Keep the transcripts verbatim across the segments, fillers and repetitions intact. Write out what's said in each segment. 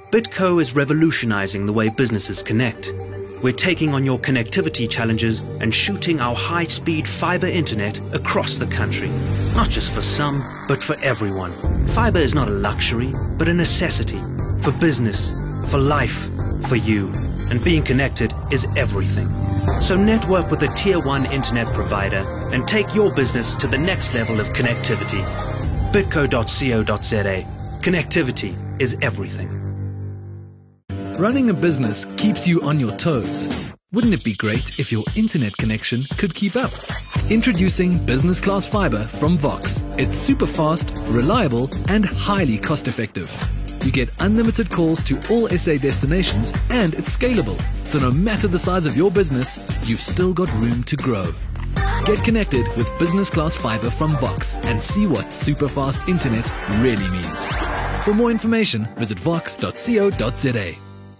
BitCo is revolutionizing the way businesses connect. We're taking on your connectivity challenges and shooting our high-speed fiber internet across the country. Not just for some, but for everyone. Fiber is not a luxury, but a necessity. For business, for life, for you. And being connected is everything. So network with a tier one internet provider and take your business to the next level of connectivity. bitco dot co dot za. Connectivity is everything. Running a business keeps you on your toes. Wouldn't it be great if your internet connection could keep up? Introducing Business Class Fiber from Vox. It's super fast, reliable, and highly cost effective. You get unlimited calls to all S A destinations, and it's scalable. So no matter the size of your business, you've still got room to grow. Get connected with Business Class Fiber from Vox and see what super fast internet really means. For more information, visit vox dot co dot za.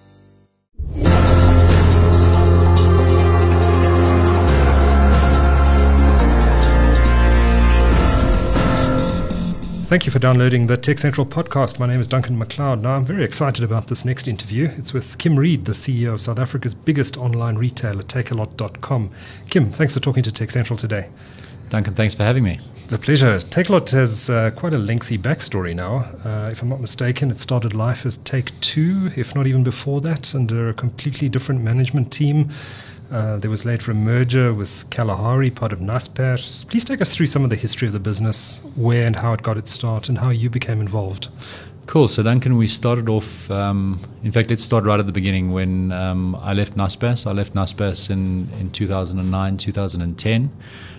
Thank you for downloading the Tech Central podcast. My name is Duncan McLeod. Now, I'm very excited about this next interview. It's with Kim Reid, the C E O of South Africa's biggest online retailer, take a lot dot com. Kim, thanks for talking to Tech Central today. Duncan, thanks for having me. It's a pleasure. Takealot has uh, quite a lengthy backstory now. Uh, if I'm not mistaken, it started life as Take Two, if not even before that, under a completely different management team. Uh, there was later a merger with Kalahari, part of Naspers. Please take us through some of the history of the business, where and how it got its start, and how you became involved. Cool. So, Duncan, we started off, um, in fact, let's start right at the beginning when um, I left Naspers. I left Naspers in, in two thousand nine, two thousand ten.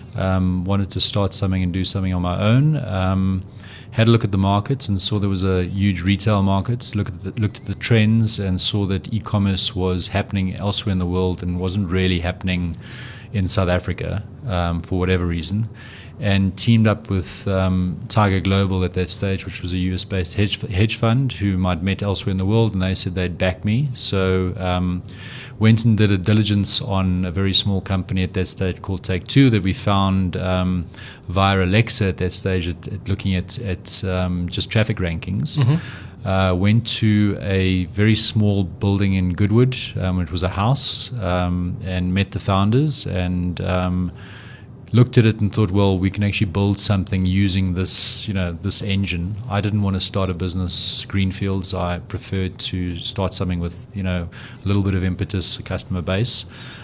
Um, wanted to start something and do something on my own. Um, had a look at the market and saw there was a huge retail market, looked at the, looked at the trends and saw that e-commerce was happening elsewhere in the world and wasn't really happening in South Africa um, for whatever reason, and teamed up with um, Tiger Global at that stage, which was a U S-based hedge, hedge fund whom I'd met elsewhere in the world, and they said they'd back me. So um, went and did a diligence on a very small company at that stage called Take Two that we found um, via Alexa at that stage, at, at looking at, at um, just traffic rankings. Mm-hmm. Uh, went to a very small building in Goodwood, um, it was a house, um, and met the founders and um, looked at it and thought, well, we can actually build something using this, you know, this engine. I didn't want to start a business greenfields. I preferred to start something with, you know, a little bit of impetus, a customer base.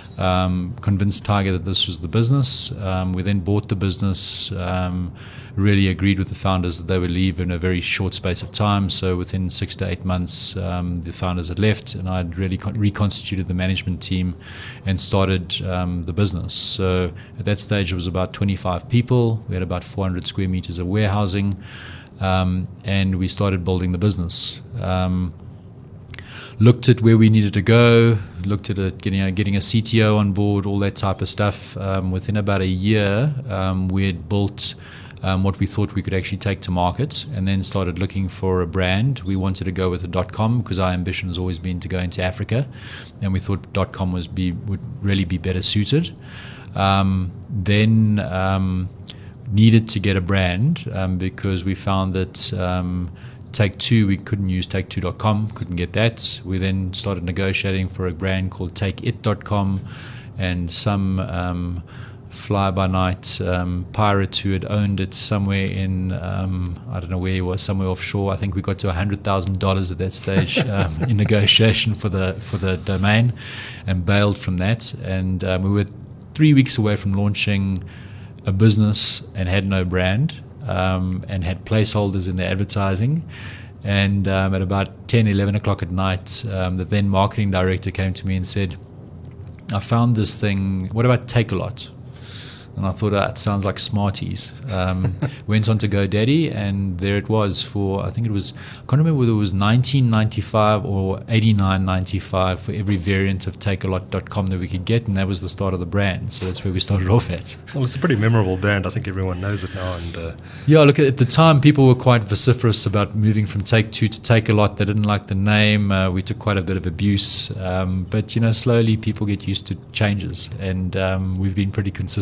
Um, convinced Tiger that this was the business. Um, we then bought the business, um, really agreed with the founders that they would leave in a very short space of time. So within six to eight months, um, the founders had left, and I'd really con- reconstituted the management team and started um, the business. So at that stage, it was about twenty-five people. We had about four hundred square meters of warehousing, um, and we started building the business. Um, Looked at where we needed to go, looked at it, getting, you know, getting a C T O on board, all that type of stuff. Um, within about a year, um, we had built um, what we thought we could actually take to market, and then started looking for a brand. We wanted to go with a .com because our ambition has always been to go into Africa, and we thought .com was be would really be better suited. Um, then um, needed to get a brand um, because we found that um, Take Two, we couldn't use take two dot com, couldn't get that. We then started negotiating for a brand called take it dot com, and some um, fly-by-night um, pirate who had owned it somewhere in, um, I don't know where he was, somewhere offshore. I think we got to one hundred thousand dollars at that stage um, in negotiation for the for the domain, and bailed from that. And um, we were three weeks away from launching a business and had no brand. Um, and had placeholders in the advertising. And um, at about ten, eleven o'clock at night, um, the then marketing director came to me and said, I found this thing, what about Takealot? And I thought, that sounds like Smarties. Um, went on to GoDaddy, and there it was for, I think it was, I can't remember whether it was nineteen ninety-five or eighty-nine ninety-five for every variant of take a lot dot com that we could get, and that was the start of the brand. So that's where we started off at. Well, it's a pretty memorable brand. I think everyone knows it now. And uh... Yeah, look, at the time, people were quite vociferous about moving from Take Two to Takealot. They didn't like the name. Uh, we took quite a bit of abuse. Um, but, you know, slowly people get used to changes, and um, we've been pretty consistent since.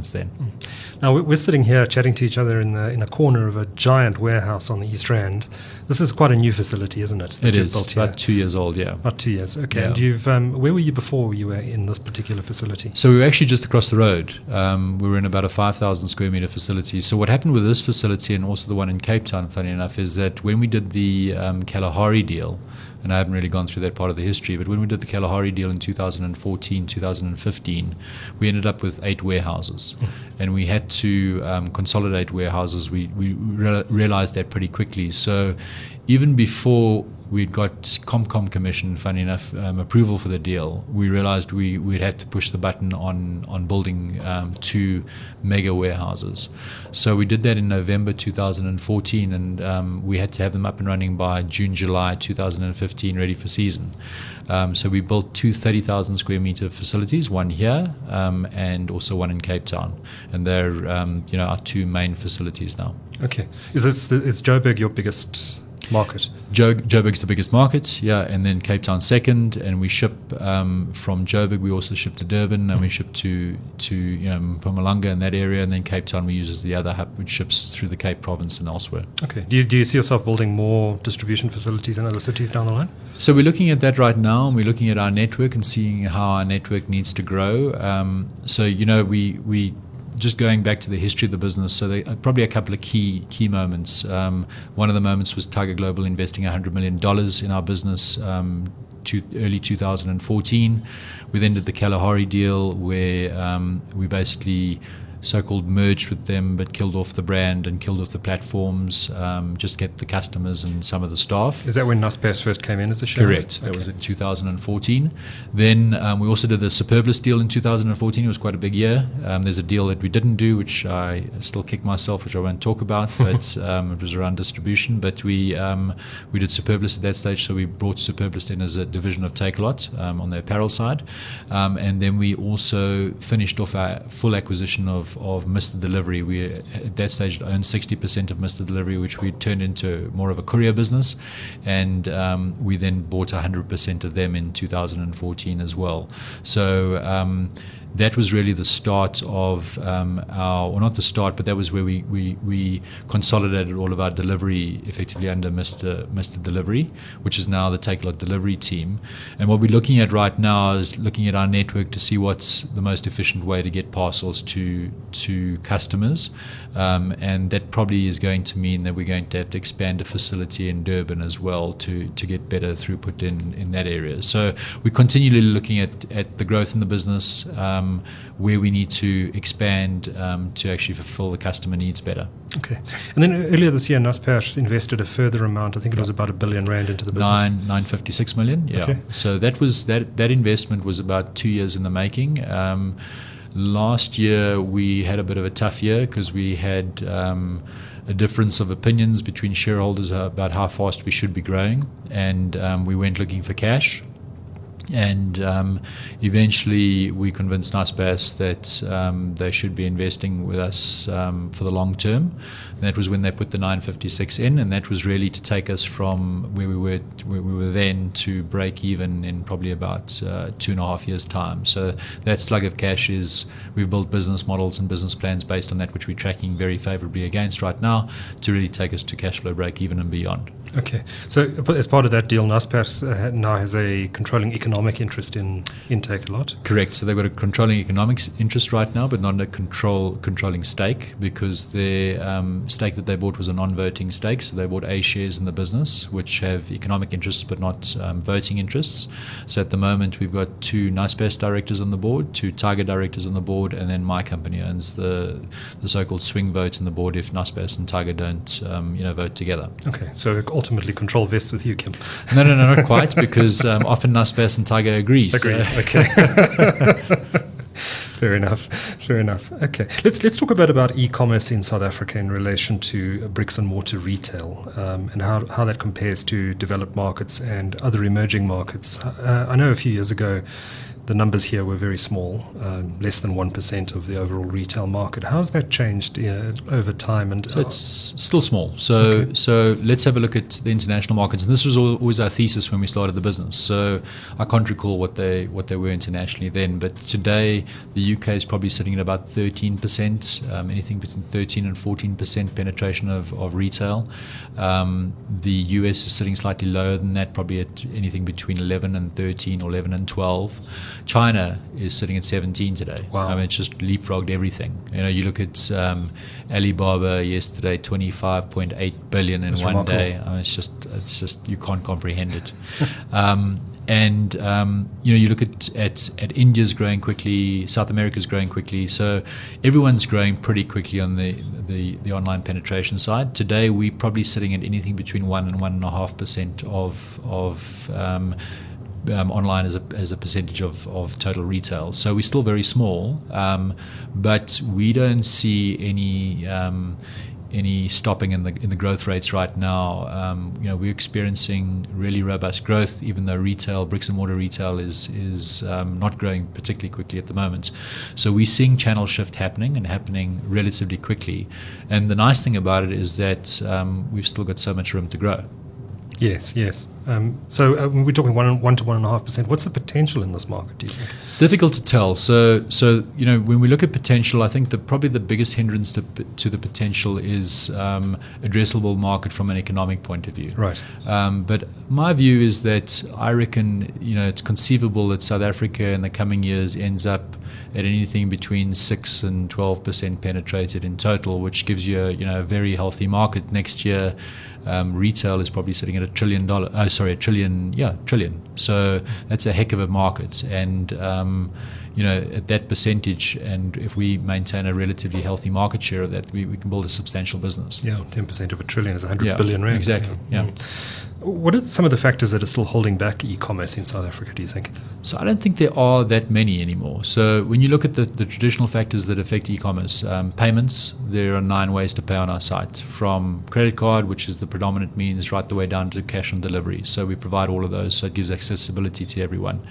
since then. Now, we're sitting here chatting to each other in the in a corner of a giant warehouse on the East Rand. This is quite a new facility, isn't it? It is, built about two years old, yeah. About two years, okay. Yeah. And you've, um, where were you before you were in this particular facility? So we were actually just across the road. Um, we were in about a five thousand square meter facility. So what happened with this facility and also the one in Cape Town, funny enough, is that when we did the um, Kalahari deal, and I haven't really gone through that part of the history, but when we did the Kalahari deal in two thousand fourteen, two thousand fifteen, we ended up with eight warehouses. Mm. And we had to um, consolidate warehouses. We, we re- realized that pretty quickly. So even before we'd got ComCom Commission, funny enough, um, approval for the deal, we realized we, we'd had to push the button on, on building um, two mega warehouses. So we did that in November two thousand fourteen, and um, we had to have them up and running by June, July two thousand fifteen, ready for season. Um, so we built two thirty thousand square meter facilities, one here um, and also one in Cape Town. And they're um, you know, our two main facilities now. Okay. Is this the, is Joburg your biggest market? Jo- Joburg's the biggest market, yeah, and then Cape Town second, and we ship um, from Joburg. We also ship to Durban, and we ship to to you know, Mpumalanga in that area, and then Cape Town we use as the other hub, which ships through the Cape Province and elsewhere. Okay. Do you, do you see yourself building more distribution facilities in other cities down the line? So we're looking at that right now, and we're looking at our network and seeing how our network needs to grow. Um, so you know, we we. Just going back to the history of the business, so there are probably a couple of key key moments. Um, one of the moments was Tiger Global investing one hundred million dollars in our business um, to early two thousand fourteen. We then did the Kalahari deal, where um, we basically so-called merged with them, but killed off the brand and killed off the platforms, um, just get the customers and some of the staff. Is that when Naspers first came in as a shareholder? Correct. That okay. was in two thousand fourteen. Then um, we also did the Superblis deal in two thousand fourteen. It was quite a big year. Um, there's a deal that we didn't do, which I still kick myself, which I won't talk about, but um, it was around distribution. But we um, we did Superblis at that stage, so we brought Superblis in as a division of Takealot um, on the apparel side. Um, and then we also finished off our full acquisition of of Mister Delivery. We at that stage owned sixty percent of Mister Delivery, which we turned into more of a courier business, and um, we then bought one hundred percent of them in two thousand fourteen as well. So um, that was really the start of um, our, or not the start, but that was where we, we, we consolidated all of our delivery effectively under Mister Mister Delivery, which is now the Takealot Delivery team. And what we're looking at right now is looking at our network to see what's the most efficient way to get parcels to to customers. Um, and that probably is going to mean that we're going to have to expand a facility in Durban as well to, to get better throughput in, in that area. So we're continually looking at, at the growth in the business, um, where we need to expand um, to actually fulfill the customer needs better. Okay. And then earlier this year, Naspers invested a further amount, I think it was about a billion rand into the business. Nine, nine fifty-six million, yeah. Okay. So that was that, that investment was about two years in the making. Um, Last year we had a bit of a tough year because we had um, a difference of opinions between shareholders about how fast we should be growing, and um, we went looking for cash. And um, eventually we convinced Naspers that um, they should be investing with us um, for the long term. And that was when they put the nine fifty-six in, and that was really to take us from where we were where we were then to break even in probably about uh, two and a half years' time. So that slug of cash is, we've built business models and business plans based on that, which we're tracking very favorably against right now to really take us to cash flow break even and beyond. Okay. So as part of that deal, Naspers uh, now has a controlling economic interest in, in Takealot. Correct. So they've got a controlling economic interest right now, but not a control controlling stake, because their um, stake that they bought was a non-voting stake. So they bought A shares in the business, which have economic interests but not um, voting interests. So at the moment, we've got two Naspers directors on the board, two Tiger directors on the board, and then my company owns the the so-called swing vote in the board if Naspers and Tiger don't um, you know vote together. Okay. So ultimately control vests with you, Kim. No, no, no, not quite, because um, often Naspers and Tiger agree. Agree. So. Okay. Fair enough. Fair enough. Okay. Let's let's talk a bit about e-commerce in South Africa in relation to bricks and mortar retail, um, and how, how that compares to developed markets and other emerging markets. Uh, I know a few years ago the numbers here were very small, uh, less than one percent of the overall retail market. How's that changed uh, over time? And so it's still small. So okay. so let's have a look at the international markets. And this was always our thesis when we started the business. So I can't recall what they what they were internationally then, but today the U K is probably sitting at about thirteen percent, um, anything between thirteen and fourteen percent penetration of, of retail. Um, the U S is sitting slightly lower than that, probably at anything between eleven and thirteen or eleven and twelve. China is sitting at seventeen today. Wow. I mean, it's just leapfrogged everything. You know, you look at um, Alibaba yesterday, twenty-five point eight billion in That's one remarkable. day. I mean, it's just, it's just, you can't comprehend it. um, And um, you know, you look at, at at India's growing quickly, South America's growing quickly, so everyone's growing pretty quickly on the, the, the online penetration side. Today, we're probably sitting at anything between one and one and a half percent of of um, um, online as a as a percentage of, of total retail. So we're still very small, um, but we don't see any. Um, any stopping in the in the growth rates right now. Um, you know, we're experiencing really robust growth, even though retail, bricks and mortar retail, is is um, not growing particularly quickly at the moment. So we're seeing channel shift happening and happening relatively quickly. And the nice thing about it is that um, we've still got so much room to grow. Yes, yes. Um, so uh, we're talking one, one to one and a half percent. What's the potential in this market, do you think? It's difficult to tell. So, so you know, when we look at potential, I think that probably the biggest hindrance to to the potential is um, addressable market from an economic point of view. Right. Um, but my view is that I reckon, you know, it's conceivable that South Africa in the coming years ends up at anything between six and twelve percent penetrated in total, which gives you, a, you know, a very healthy market. Next year, um, retail is probably sitting at a trillion dollar. Oh, sorry, a trillion. Yeah, trillion. So that's a heck of a market, and um, you know, at that percentage, and if we maintain a relatively healthy market share of that, we, we can build a substantial business. Yeah, ten percent of a trillion is one hundred Yeah, billion rand. exactly, yeah. Mm. What are some of the factors that are still holding back e-commerce in South Africa, do you think? So I don't think there are that many anymore. So when you look at the, the traditional factors that affect e-commerce, um, payments, there are nine ways to pay on our site, from credit card, which is the predominant means, right the way down to cash on delivery. So we provide all of those, so it gives accessibility to everyone.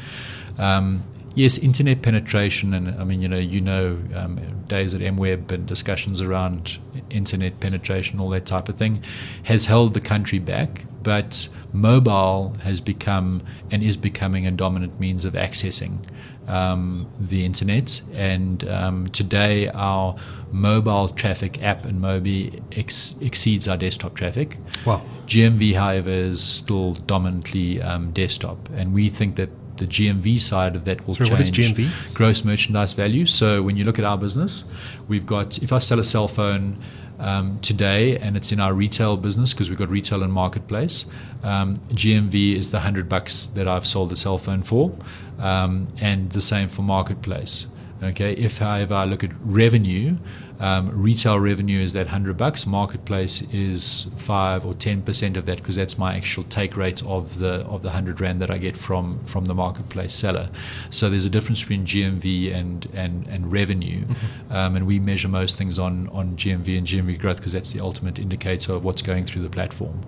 Um, Yes, internet penetration, and I mean, you know, you know, um, days at MWeb and discussions around internet penetration, all that type of thing, has held the country back. But mobile has become and is becoming a dominant means of accessing um, the internet. And um, today, our mobile traffic, app and Mobi, ex- exceeds our desktop traffic. Wow. G M V, however, is still dominantly um, desktop, and we think that the G M V side of that will Sorry, change. what is G M V? Gross merchandise value. So when you look at our business, we've got, if I sell a cell phone um, today and it's in our retail business, because we've got retail and marketplace, um, G M V is the hundred bucks that I've sold the cell phone for, um, and the same for marketplace. Okay. If, however, I look at revenue, um, retail revenue is that hundred bucks. Marketplace is five or ten percent of that, because that's my actual take rate of the of the hundred rand that I get from from the marketplace seller. So there's a difference between G M V and and and revenue, mm-hmm. um, and we measure most things on on G M V and G M V growth, because that's the ultimate indicator of what's going through the platform.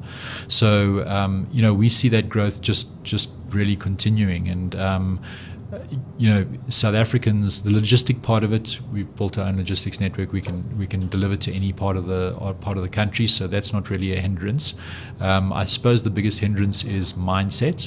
So um, you know, we see that growth just just really continuing, and um, you know, South Africans, the logistic part of it, we've built our own logistics network. We can we can deliver to any part of the part of the country, so that's not really a hindrance. Um, I suppose the biggest hindrance is mindset.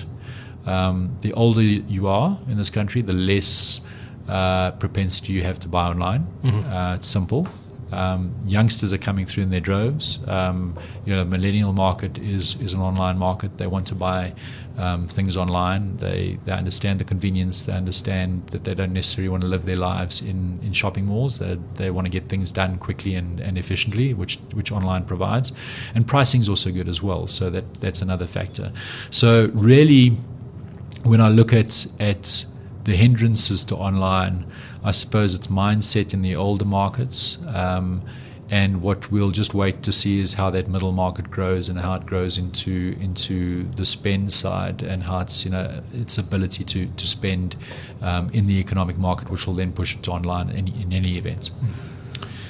Um, the older you are in this country, the less uh, propensity you have to buy online. Mm-hmm. Uh, it's simple. Um, youngsters are coming through in their droves. Um, you know, the millennial market is is an online market. They want to buy um, things online. They they understand the convenience. They understand that they don't necessarily want to live their lives in, in shopping malls. They they want to get things done quickly and, and efficiently, which which online provides. And pricing is also good as well. So that that's another factor. So really, when I look at at the hindrances to online, I suppose it's mindset in the older markets, um, and what we'll just wait to see is how that middle market grows and how it grows into into the spend side, and how it's, you know, its ability to to spend um, in the economic market, which will then push it to online in, in any event.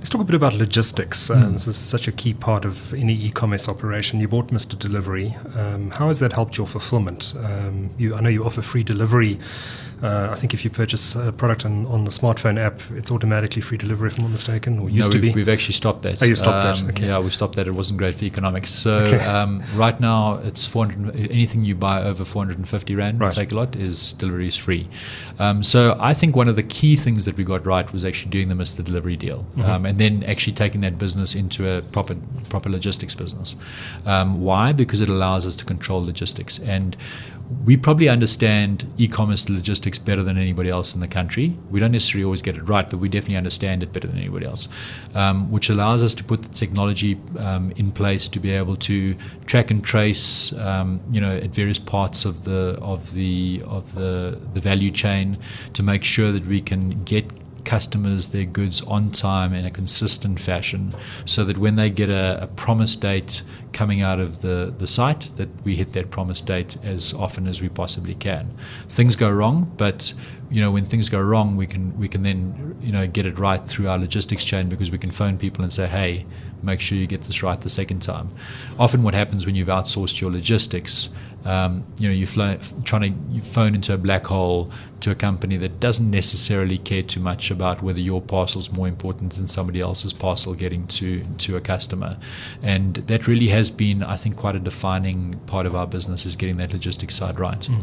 Let's talk a bit about logistics. Um, mm. This is such a key part of any e-commerce operation. You bought Mister Delivery. Um, how has that helped your fulfillment? Um, you, I know you offer free delivery. Uh, I think if you purchase a product on, on the smartphone app, it's automatically free delivery, if I'm not mistaken, or used no, to we've, be. We've actually stopped that. Oh, you stopped um, that? Okay. Yeah, we stopped that. It wasn't great for economics. So okay. um, right now, it's four hundred. Anything you buy over four hundred fifty rand, right. take a lot, is delivery is free. Um, so I think one of the key things that we got right was actually doing the Mister Delivery deal, mm-hmm. um, and then actually taking that business into a proper proper logistics business. Um, why? Because it allows us to control logistics, and we probably understand e-commerce logistics better than anybody else in the country. We don't necessarily always get it right, but we definitely understand it better than anybody else, um, which allows us to put the technology um, in place to be able to track and trace, um, you know, at various parts of the of the of the the value chain, to make sure that we can get customers their goods on time in a consistent fashion, so that when they get a, a promise date coming out of the, the site, that we hit that promise date as often as we possibly can. Things go wrong, but you know, when things go wrong, we can we can then you know get it right through our logistics chain, because we can phone people and say, hey, make sure you get this right the second time. Often what happens when you've outsourced your logistics, Um, you know, you're fly, trying to you phone into a black hole to a company that doesn't necessarily care too much about whether your parcel's more important than somebody else's parcel getting to, to a customer. And that really has been, I think, quite a defining part of our business, is getting that logistics side right. Mm.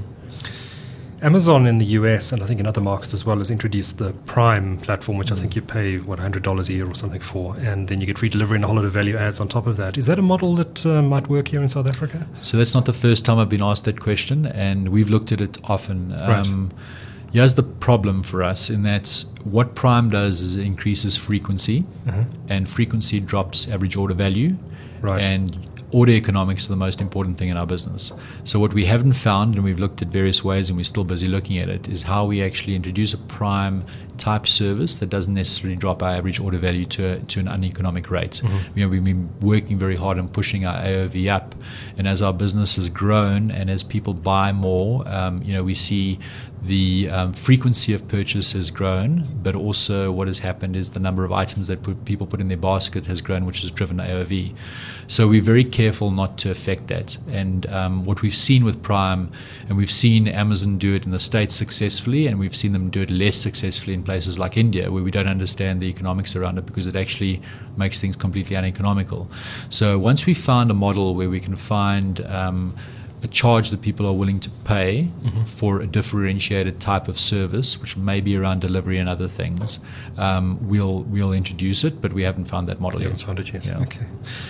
Amazon in the U S, and I think in other markets as well, has introduced the Prime platform, which mm. I think you pay, what, one hundred dollars a year or something for, and then you get free delivery and a whole lot of value adds on top of that. Is that a model that uh, might work here in South Africa? So that's not the first time I've been asked that question, and we've looked at it often. Right. Um, here's the problem for us, in that what Prime does is it increases frequency, uh-huh. and frequency drops average order value. Right. And order economics are the most important thing in our business. So what we haven't found, and we've looked at various ways and we're still busy looking at it, is how we actually introduce a Prime type service that doesn't necessarily drop our average order value to a, to an uneconomic rate. Mm-hmm. You know, we've been working very hard on pushing our A O V up, and as our business has grown and as people buy more, um, you know, we see the um, frequency of purchase has grown, but also what has happened is the number of items that put, people put in their basket has grown, which has driven A O V. So we're very careful not to affect that. And um, what we've seen with Prime, and we've seen Amazon do it in the States successfully, and we've seen them do it less successfully in places like India, where we don't understand the economics around it, because it actually makes things completely uneconomical. So once we found a model where we can find um, a charge that people are willing to pay mm-hmm. for a differentiated type of service, which may be around delivery and other things, um, we'll we'll introduce it, but we haven't found that model yeah, yet. Found it yet. Yeah. Okay.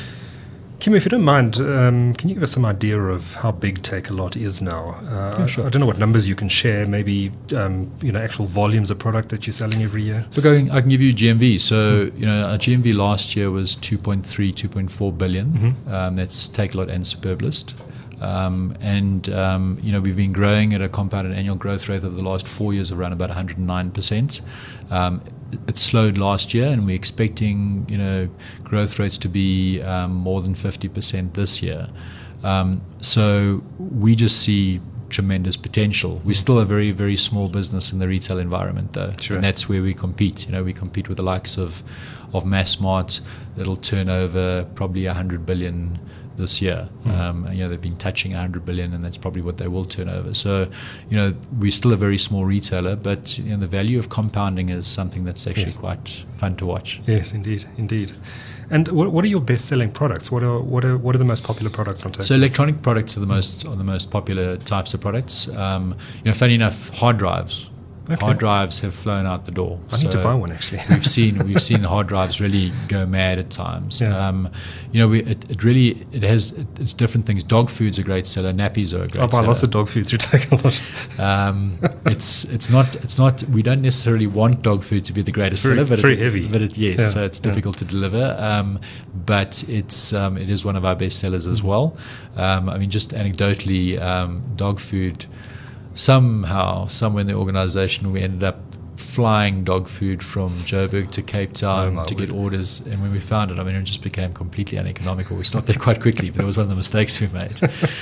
Kim, if you don't mind, um, can you give us some idea of how big Takealot is now? Uh, yeah, sure. I, I don't know what numbers you can share, maybe um, you know, actual volumes of product that you're selling every year. Look, I can, I can give you G M V. So, mm. you know, our G M V last year was two point three, two point four billion. Mm-hmm. Um, that's Takealot and Superblist. Um, and, um, you know, we've been growing at a compounded annual growth rate over the last four years of around about one hundred nine percent. Um, it slowed last year, and we're expecting, you know, growth rates to be um, more than fifty percent this year. Um, so we just see tremendous potential. We're still a very, very small business in the retail environment, though. Sure. And that's where we compete. You know, we compete with the likes of, of Massmart, that'll turn over probably one hundred billion this year. Mm. Um, you know, they've been touching one hundred billion, and that's probably what they will turn over. So, you know, we're still a very small retailer, but you know, the value of compounding is something that's actually yes. quite fun to watch. Yes, indeed, indeed. And what, what are your best-selling products? What are what are what are the most popular products on Takealot? So electronic products are the most are the most popular types of products. Um, you know, funny enough, hard drives. Okay. Hard drives have flown out the door. I need so to buy one, actually. we've seen we've seen the hard drives really go mad at times. Yeah. Um, you know, we, it, it really it has it, it's different things. Dog food's a great seller. Nappies are a great seller. I buy seller. lots of dog food through Takealot. um, it's it's not it's not we don't necessarily want dog food to be the greatest it's very, seller, but it's very it, heavy. But it, yes, yeah. so it's difficult yeah. to deliver. Um, but it's um, it is one of our best sellers as well. Um, I mean, just anecdotally, um, dog food. Somehow, somewhere in the organisation, we ended up flying dog food from Joburg to Cape Town oh to get word. orders. And when we found it, I mean, it just became completely uneconomical. We stopped there quite quickly, but it was one of the mistakes we made.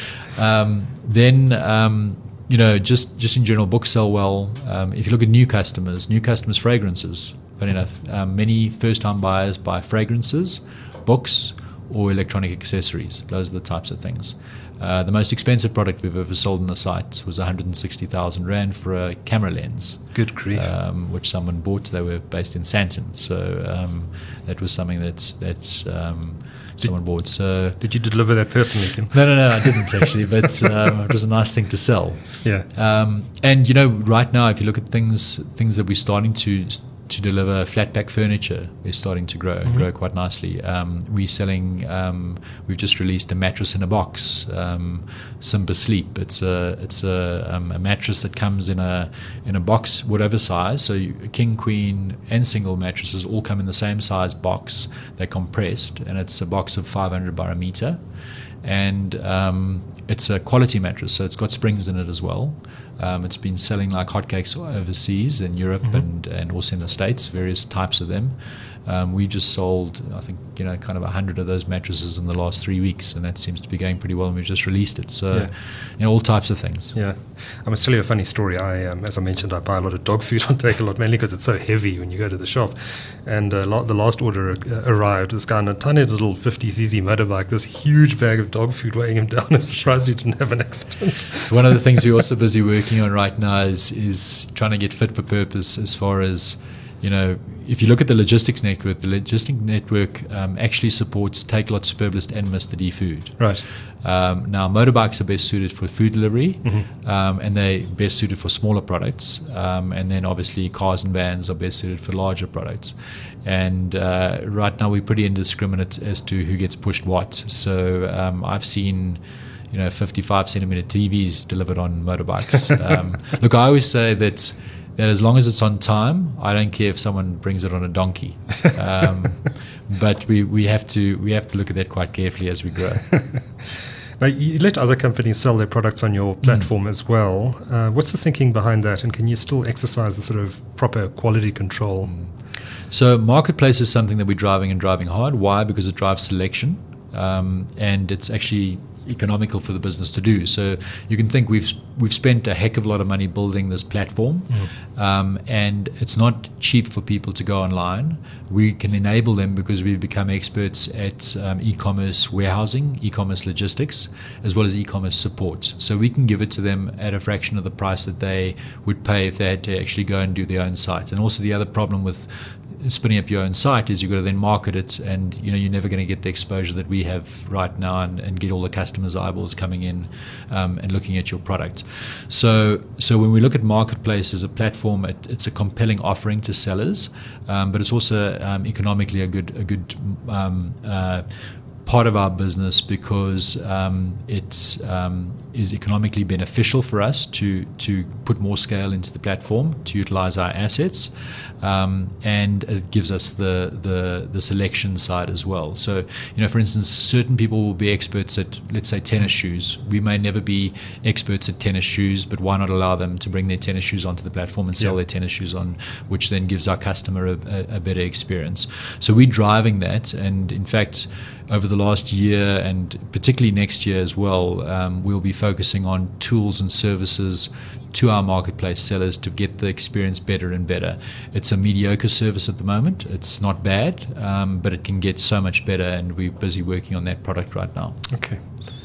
Um, then, um, you know, just, just in general, books sell well. Um, if you look at new customers, new customers' fragrances, funny enough. Um, many first-time buyers buy fragrances, books, or electronic accessories. Those are the types of things. Uh, the most expensive product we've ever sold on the site was one hundred sixty thousand rand for a camera lens. Good grief. Um, which someone bought. They were based in Sandton, so um, that was something that that um, someone bought. So did you deliver that personally, Kim? No, no, no, I didn't actually, but um, it was a nice thing to sell. Yeah. Um, and you know, right now, if you look at things, things that we're starting to to deliver, flat pack furniture is starting to grow, mm-hmm. grow quite nicely. Um, we're selling. Um, we've just released a mattress in a box, um, Simba Sleep. It's a it's a, um, a mattress that comes in a in a box, whatever size. So you, king, queen, and single mattresses all come in the same size box. They're compressed, and it's a box of five hundred by a meter, and um, it's a quality mattress. So it's got springs in it as well. Um, it's been selling like hotcakes overseas in Europe mm-hmm. and, and also in the States, various types of them. Um, we just sold, I think, you know, kind of a hundred of those mattresses in the last three weeks, and that seems to be going pretty well. And we've just released it, so yeah. you know, all types of things. Yeah, I must tell you a funny story. I, um, as I mentioned, I buy a lot of dog food on Takealot, mainly because it's so heavy when you go to the shop. And uh, lo- the last order uh, arrived. This guy on a tiny little fifty c c motorbike, this huge bag of dog food weighing him down. I'm surprised he didn't have an accident. So one of the things we're also busy working on right now is is trying to get fit for purpose as far as, you know, if you look at the logistics network, the logistics network um, actually supports Takealot, Superbalist, and Mister D Food. Right. Um, now, motorbikes are best suited for food delivery, mm-hmm. um, and they're best suited for smaller products. Um, and then, obviously, cars and vans are best suited for larger products. And uh, right now, we're pretty indiscriminate as to who gets pushed what. So um, I've seen, you know, fifty-five centimeter T Vs delivered on motorbikes. um, look, I always say that. that as long as it's on time, I don't care if someone brings it on a donkey. Um, but we, we have to we have to look at that quite carefully as we grow. Now, you let other companies sell their products on your platform mm. as well. Uh, what's the thinking behind that, and can you still exercise the sort of proper quality control? Mm. So marketplace is something that we're driving and driving hard. Why? Because it drives selection, um, and it's actually economical for the business to do. So you can think we've we've spent a heck of a lot of money building this platform, mm. um, and it's not cheap for people to go online. We can enable them because we've become experts at um, e-commerce warehousing, e-commerce logistics, as well as e-commerce support. So we can give it to them at a fraction of the price that they would pay if they had to actually go and do their own site. And also the other problem with spinning up your own site is you've got to then market it, and you know you're never going to get the exposure that we have right now, and, and get all the customers' eyeballs coming in um, and looking at your product. So, so when we look at marketplace as a platform, it, it's a compelling offering to sellers, um, but it's also um, economically a good a good um, uh, part of our business because um, it um, is economically beneficial for us to to put more scale into the platform, to utilize our assets, um, and it gives us the, the the selection side as well. So, you know, for instance, certain people will be experts at, let's say, tennis shoes. We may never be experts at tennis shoes, but why not allow them to bring their tennis shoes onto the platform and sell yeah. their tennis shoes on, which then gives our customer a, a, a better experience. So we're driving that, and in fact, over the last year, and particularly next year as well, um, we'll be focusing on tools and services to our marketplace sellers to get the experience better and better. It's a mediocre service at the moment. It's not bad, um, but it can get so much better, and we're busy working on that product right now. Okay.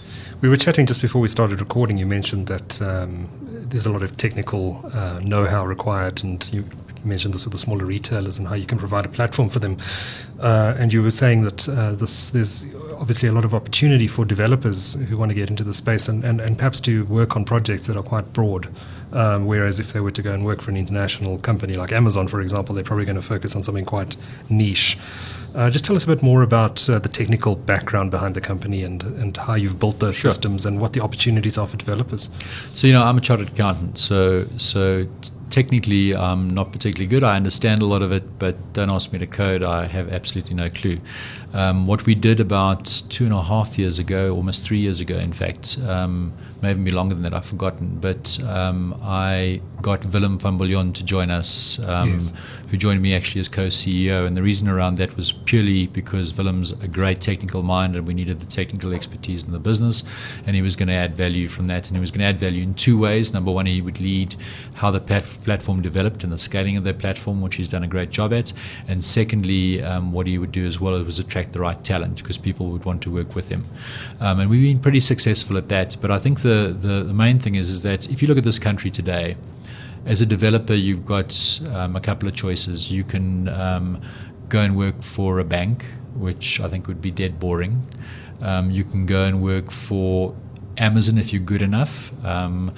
We were chatting just before we started recording. You mentioned that um, there's a lot of technical uh, know-how required, and you mentioned this with the smaller retailers and how you can provide a platform for them. Uh, and you were saying that uh, this, there's obviously a lot of opportunity for developers who want to get into the space and, and, and perhaps to work on projects that are quite broad. Um, whereas if they were to go and work for an international company like Amazon, for example, they're probably going to focus on something quite niche. Uh, just tell us a bit more about uh, the technical background behind the company and, and how you've built those sure. systems and what the opportunities are for developers. So, you know, I'm a chartered accountant, so so t- technically I'm not particularly good. I understand a lot of it, but don't ask me to code. I have absolutely no clue. Um, what we did about two and a half years ago, almost three years ago, in fact, um, may even be longer than that, I've forgotten. But um, I got Willem van Biljon to join us, um, yes. who joined me actually as co-C E O. And the reason around that was purely because Willem's a great technical mind, and we needed the technical expertise in the business, and he was going to add value from that. And he was going to add value in two ways. Number one, he would lead how the plat- platform developed and the scaling of that platform, which he's done a great job at. And secondly, um, what he would do as well was attract the right talent, because people would want to work with him. Um, and we've been pretty successful at that. But I think the, the, the main thing is, is that if you look at this country today, as a developer, you've got um, a couple of choices. You can um, go and work for a bank, which I think would be dead boring. Um, you can go and work for Amazon if you're good enough, um,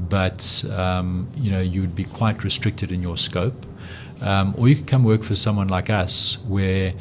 but um, you know, you would be quite restricted in your scope. Um, or you can come work for someone like us, where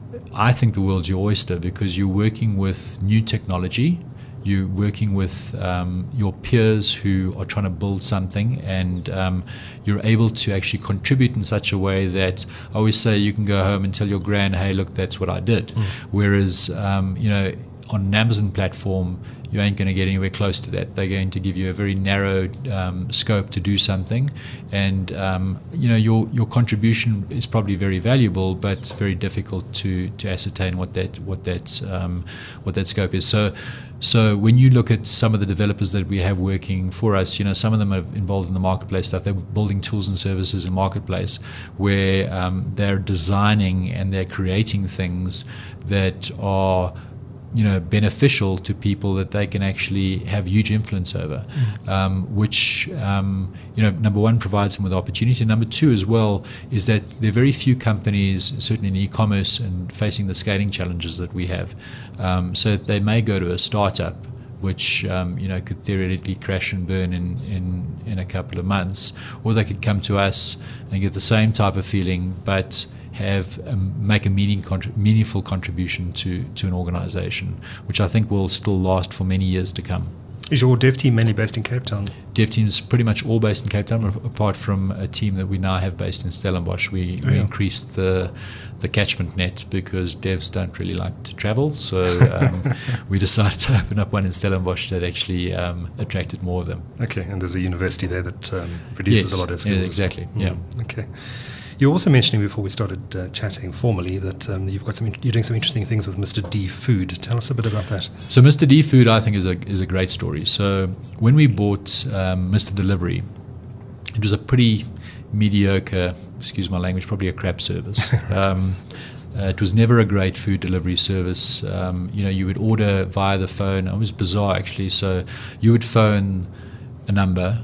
I think the world's your oyster, because you're working with new technology. You're working with um, your peers who are trying to build something, and um, you're able to actually contribute in such a way that I always say you can go home and tell your gran, hey, look, that's what I did. Mm. Whereas, um, you know, on an Amazon platform, you ain't going to get anywhere close to that. They're going to give you a very narrow um, scope to do something, and um, you know, your your contribution is probably very valuable, but it's very difficult to to ascertain what that what that um, what that scope is. So. So when you look at some of the developers that we have working for us, you know, some of them are involved in the marketplace stuff. They're building tools and services in marketplace, where um, they're designing and they're creating things that are, you know, beneficial to people that they can actually have huge influence over, mm. um, which, um, you know, number one, provides them with opportunity. Number two as well is that there are very few companies, certainly in e-commerce and facing the scaling challenges that we have. Um, so they may go to a startup, which, um, you know, could theoretically crash and burn in, in, in a couple of months, or they could come to us and get the same type of feeling, but have um, make a meaning, contri- meaningful contribution to, to an organization, which I think will still last for many years to come. Is your dev team mainly based in Cape Town? Dev team is pretty much all based in Cape Town, apart from a team that we now have based in Stellenbosch. We, oh, we yeah. increased the the catchment net because devs don't really like to travel, so um, we decided to open up one in Stellenbosch that actually um, attracted more of them. Okay, and there's a university there that um, produces yes, a lot of skills. Yeah, exactly. Mm, yeah. Okay. You were also mentioning before we started uh, chatting formally that um, you've got some, you're doing some interesting things with Mister D Food. Tell us a bit about that. So Mister D Food, I think, is a is a great story. So when we bought um, Mister Delivery, it was a pretty mediocre, excuse my language, probably a crap service. um, uh, it was never a great food delivery service. Um, you know, you would order via the phone. It was bizarre, actually. So you would phone a number,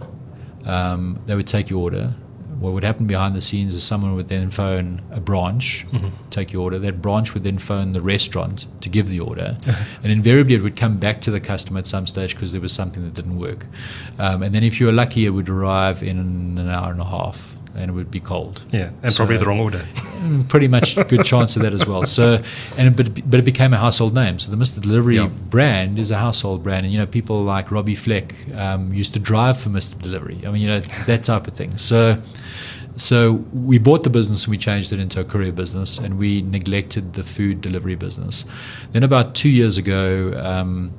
um, they would take your order. What would happen behind the scenes is someone would then phone a branch, mm-hmm. take your order. That branch would then phone the restaurant to give the order. And invariably it would come back to the customer at some stage because there was something that didn't work. Um, and then if you were lucky, it would arrive in an hour and a half and it would be cold. Yeah, and so, probably the wrong order. Pretty much a good chance of that as well. So, and but but it became a household name. So the Mister Delivery yeah. brand is a household brand, and you know, people like Robbie Fleck um, used to drive for Mister Delivery. I mean, you know, that type of thing. So. So we bought the business and we changed it into a courier business, and we neglected the food delivery business. Then about two years ago, um,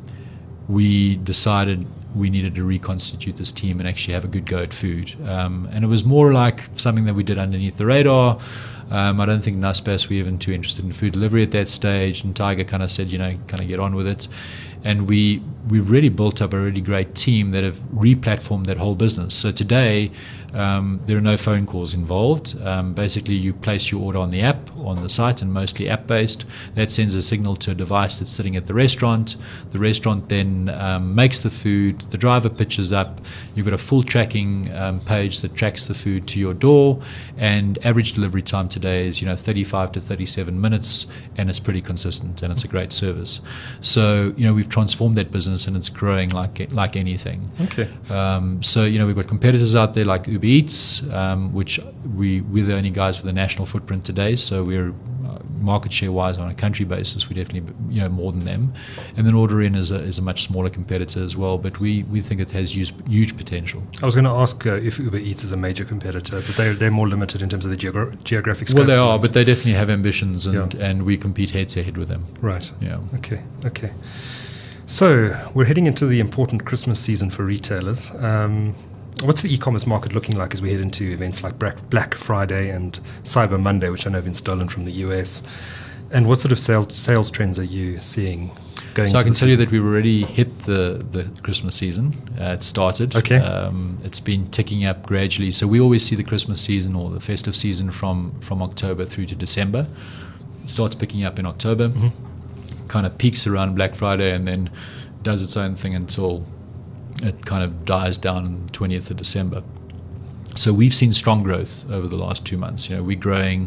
we decided we needed to reconstitute this team and actually have a good go at food. Um, and it was more like something that we did underneath the radar. Um, I don't think Naspers were even too interested in food delivery at that stage, and Tiger kind of said, you know, kind of get on with it. And we, we've really built up a really great team that have re-platformed that whole business. So today, um, there are no phone calls involved. Um, basically, you place your order on the app, on the site, and mostly app-based. That sends a signal to a device that's sitting at the restaurant. The restaurant then um, makes the food. The driver pitches up. You've got a full tracking um, page that tracks the food to your door. And average delivery time today is, you know, thirty-five to thirty-seven minutes, and it's pretty consistent, and it's a great service. So, you know, we've transformed that business, and it's growing like like anything. Okay. Um, so, you know, we've got competitors out there like Uber Eats, um, which we, we're the only guys with a national footprint today, so we're uh, market share wise on a country basis, we definitely, you know, more than them. And then OrderIn is a, is a much smaller competitor as well, but we, we think it has huge, huge potential. I was going to ask uh, if Uber Eats is a major competitor, but they're, they're more limited in terms of the geogra- geographic scope. Well, they are, but they definitely have ambitions, and, yeah. and we compete head to head with them. Right. Yeah. Okay. Okay. So we're heading into the important Christmas season for retailers. Um, what's the e-commerce market looking like as we head into events like Black Friday and Cyber Monday, which I know have been stolen from the U S? And what sort of sales, sales trends are you seeing going So I into can the tell you season? that we've already hit the, the Christmas season. Uh, it started. Okay. Um, it's been ticking up gradually. So we always see the Christmas season or the festive season from, from October through to December. It starts picking up in October. Mm-hmm. Kind of peaks around Black Friday and then does its own thing until it kind of dies down on the twentieth of December. So we've seen strong growth over the last two months. You know, we're growing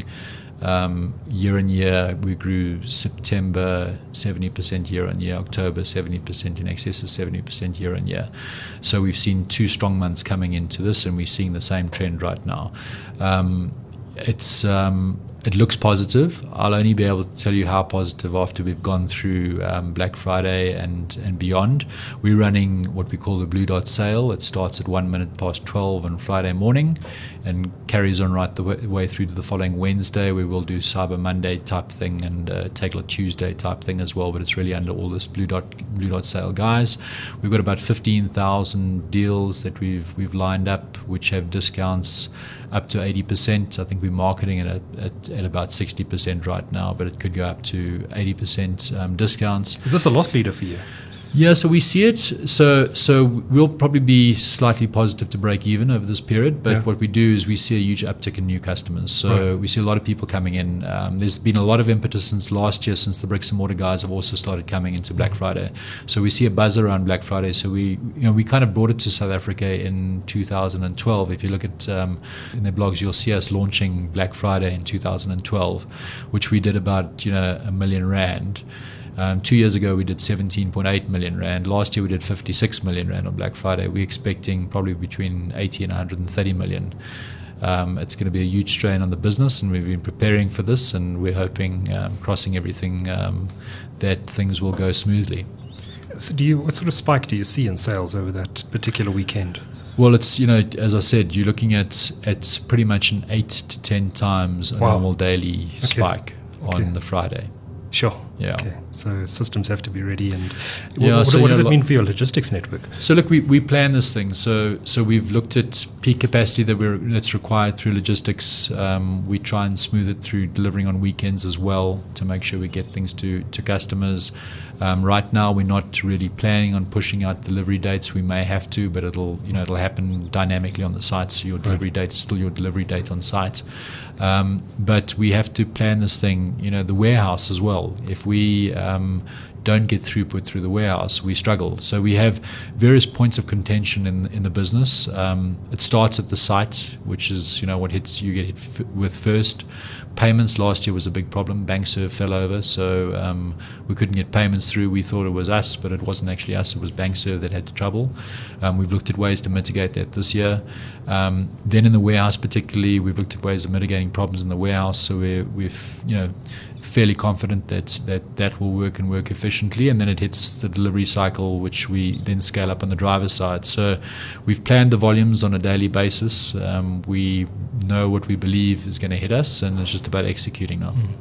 um, year on year. We grew September seventy percent year on year, October seventy percent, in excess of seventy percent year on year. So we've seen two strong months coming into this, and we're seeing the same trend right now. Um, it's um, It looks positive. I'll only be able to tell you how positive after we've gone through um, Black Friday and, and beyond. We're running what we call the Blue Dot sale. It starts at one minute past twelve on Friday morning and carries on right the way, way through to the following Wednesday. We will do Cyber Monday type thing and uh, Takeout Tuesday type thing as well, but it's really under all this Blue Dot Blue Dot sale, guys. We've got about fifteen thousand deals that we've we've lined up, which have discounts up to eighty percent. I think we're marketing it at, at, at about sixty percent right now, but it could go up to eighty percent um, discounts. Is this a loss leader for you? Yeah, so we see it. So so we'll probably be slightly positive to break even over this period. But Yeah. what we do is we see a huge uptick in new customers. So Right. we see a lot of people coming in. Um, there's been a lot of impetus since last year, since the bricks and mortar guys have also started coming into Black Friday. So we see a buzz around Black Friday. So we you know we kind of brought it to South Africa in two thousand twelve. If you look at um, in their blogs, you'll see us launching Black Friday in two thousand twelve, which we did about you know a million rand. Um, two years ago, we did seventeen point eight million rand. Last year, we did fifty-six million rand on Black Friday. We're expecting probably between eighty and one hundred thirty million. Um, it's going to be a huge strain on the business, and we've been preparing for this, and we're hoping, um, crossing everything, um, that things will go smoothly. So do you, what sort of spike do you see in sales over that particular weekend? Well, it's, you know, as I said, you're looking at it's pretty much an eight to ten times a Wow. normal daily Okay. spike on Okay. the Friday. Sure. Yeah. Okay. So systems have to be ready. And wh- Yeah, what, so, what you does know, it mean for your logistics network? So look, we, we plan this thing. So so we've looked at peak capacity that we're that's required through logistics. Um, we try and smooth it through delivering on weekends as well to make sure we get things to to customers. Um, right now, we're not really planning on pushing out delivery dates. We may have to, but it'll you know it'll happen dynamically on the site. So your delivery date is still your delivery date on site. Um, but we have to plan this thing. You know, the warehouse as well. If we um, don't get throughput through the warehouse, we struggle. So we have various points of contention in in the business. Um, it starts at the site, which is you know what hits you get hit f- with first. Payments last year was a big problem. BankServe fell over, so um, we couldn't get payments through. We thought it was us, but it wasn't actually us. It was BankServe that had trouble. Um, we've looked at ways to mitigate that this year. Um, then in the warehouse, particularly, we've looked at ways of mitigating problems in the warehouse. So we're we've you know fairly confident that that that will work and work efficiently. And then it hits the delivery cycle, which we then scale up on the driver's side. So we've planned the volumes on a daily basis. Um, we know what we believe is going to hit us, and it's just about executing now. Mm.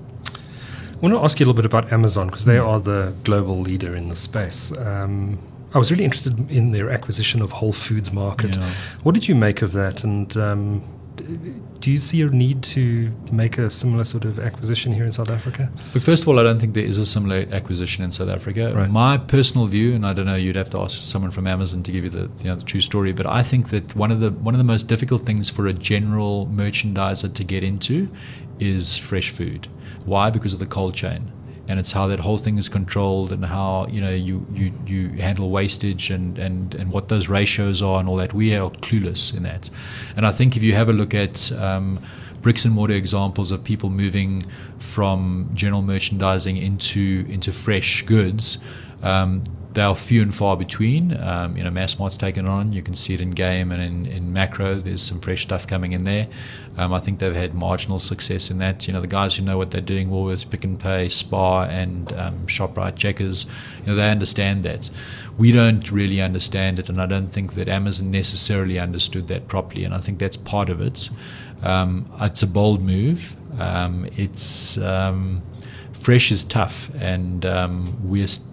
I want to ask you a little bit about Amazon, because they are the global leader in the space. Um, I was really interested in their acquisition of Whole Foods Market. Yeah. What did you make of that? And um, d- do you see a need to make a similar sort of acquisition here in South Africa? But first of all, I don't think there is a similar acquisition in South Africa. Right. My personal view, and I don't know, you'd have to ask someone from Amazon to give you the you know the true story. But I think that one of the one of the most difficult things for a general merchandiser to get into is fresh food. Why? Because of the cold chain. And it's how that whole thing is controlled, and how you know you, you, you handle wastage, and, and, and what those ratios are and all that. We are clueless in that. And I think if you have a look at um, bricks and mortar examples of people moving from general merchandising into into fresh goods, um, they are few and far between. Um, you know, Massmart's taken on. You can see it in Game and in, in Macro. There's some fresh stuff coming in there. Um, I think they've had marginal success in that. You know, the guys who know what they're doing, Woolworths, Pick n Pay, Spar, and um, ShopRite, Checkers, you know, they understand that. We don't really understand it, and I don't think that Amazon necessarily understood that properly, and I think that's part of it. Um, it's a bold move. Um, it's... Um, Fresh is tough, and um, we're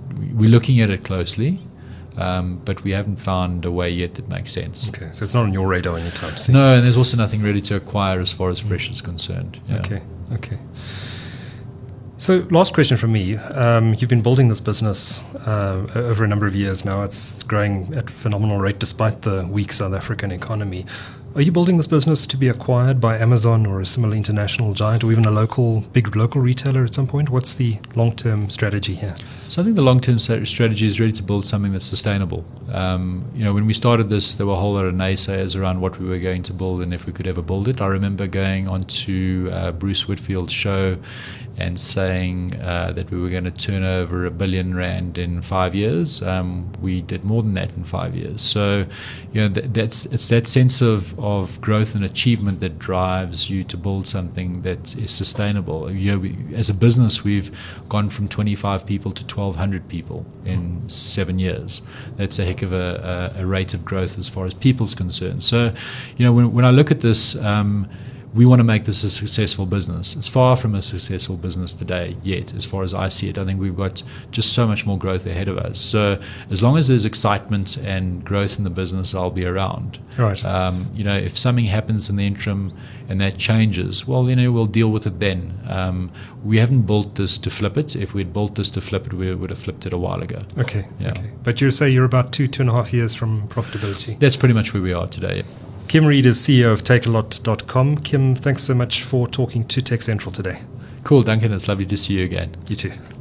we're looking at it closely. Um, but we haven't found a way yet that makes sense. Okay, so it's not on your radar anytime soon. No, and there's also nothing really to acquire as far as Fresh is concerned. Yeah. Okay, okay. So last question from me. Um, you've been building this business uh, over a number of years now. It's growing at a phenomenal rate despite the weak South African economy. Are you building this business to be acquired by Amazon or a similar international giant or even a local, big local retailer at some point? What's the long-term strategy here? So I think the long-term strategy is really to build something that's sustainable. Um, you know, when we started this, there were a whole lot of naysayers around what we were going to build and if we could ever build it. I remember going on to uh, Bruce Whitfield's show and saying uh, that we were going to turn over a billion rand in five years. Um, we did more than that in five years. So, you know, th- that's it's that sense of, of growth and achievement that drives you to build something that is sustainable. You know, we, as a business, we've gone from twenty-five people to twelve hundred people in seven years. That's a heck of a, a, a rate of growth as far as people's concerned. So, you know, when, when I look at this, um, we want to make this a successful business. It's far from a successful business today yet, as far as I see it. I think we've got just so much more growth ahead of us. So as long as there's excitement and growth in the business, I'll be around. Right. Um, you know, if something happens in the interim and that changes, well, you know, we'll deal with it then. Um, we haven't built this to flip it. If we'd built this to flip it, we would have flipped it a while ago. Okay. Yeah. Okay. But you say you're about two, two and a half years from profitability. That's pretty much where we are today. Kim Reid is C E O of Take A Lot dot com. Kim, thanks so much for talking to Tech Central today. Cool, Duncan. It's lovely to see you again. You too.